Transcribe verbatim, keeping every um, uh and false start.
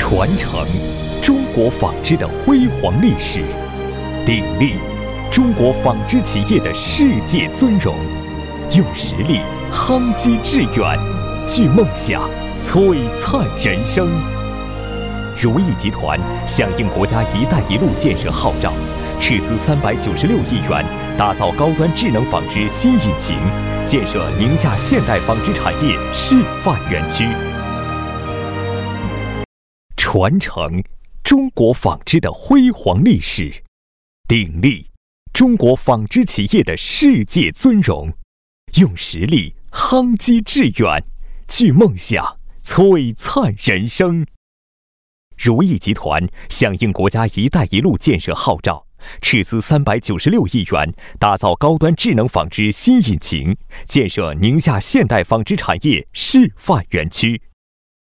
传承中国纺织的辉煌历史，鼎立中国纺织企业的世界尊荣，用实力夯基致远，聚梦想璀璨人生。如意集团响应国家“一带一路”建设号召，斥资三百九十六亿元，打造高端智能纺织新引擎，建设宁夏现代纺织产业示范园区，传承中国纺织的辉煌历史，鼎立中国纺织企业的世界尊荣，用实力夯基致远，聚梦想璀璨人生。如意集团响应国家“一带一路”建设号召，斥资三百九十六亿元，打造高端智能纺织新引擎，建设宁夏现代纺织产业示范园区，